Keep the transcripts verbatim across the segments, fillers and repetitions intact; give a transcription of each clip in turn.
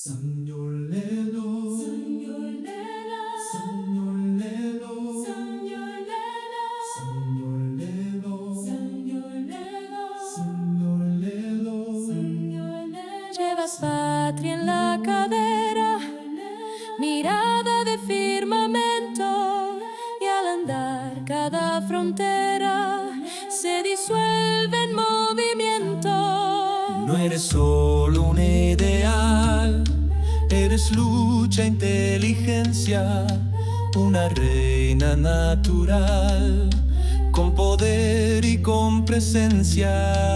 Señorlelo, Señorlela, Señorlelo, Señorlela, Señorlelo, Señorlela, Señorlelo. Llevas patria en la cadera, mirada de firmamento, y al andar cada frontera se disuelve en movimiento. No eres solo un ideal, eres lucha, inteligencia, una reina natural, con poder y con presencia.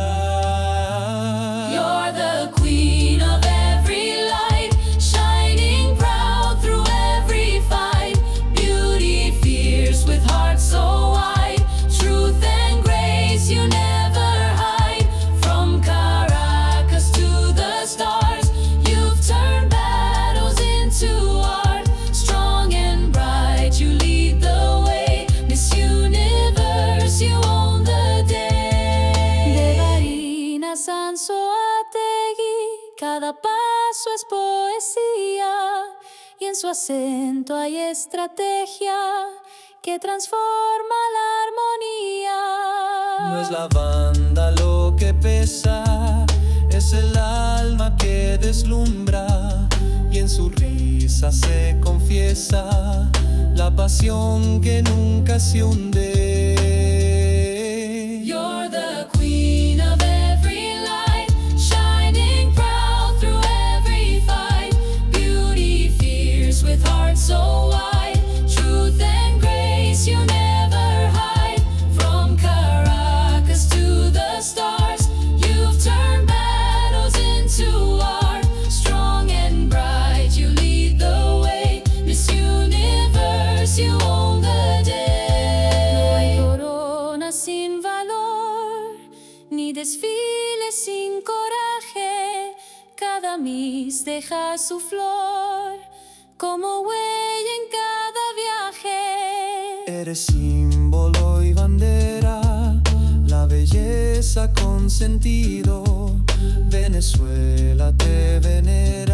You're the queen of every light, shining proud through every fight. Beauty fierce with heart so wide, truth and grace you never hide. From Caracas to the stars, you've turned battles into art. Strong and bright, you lead the way. Miss Universe, you own the day. De Barinas a Anzoátegui, cada paso es poesía, y en su acento hay estrategia que transforma la armonía. No es la banda lo que pesa, es el alma que deslumbra, y en su risa se confiesa la pasión que nunca se hunde. You're the queen of every light, shining proud through every fight. Beauty fierce with heart so wide, truth and grace you never hide. From Caracas to the stars, you've turned battles into art. Strong and bright, you lead the way. Miss Universe, you own the day. No hay corona sin valor, ni desfile sin coraje. Cada Miss deja su flor como huella en cada viaje. Eres símbolo y bandera, la belleza con sentido. Venezuela te venera.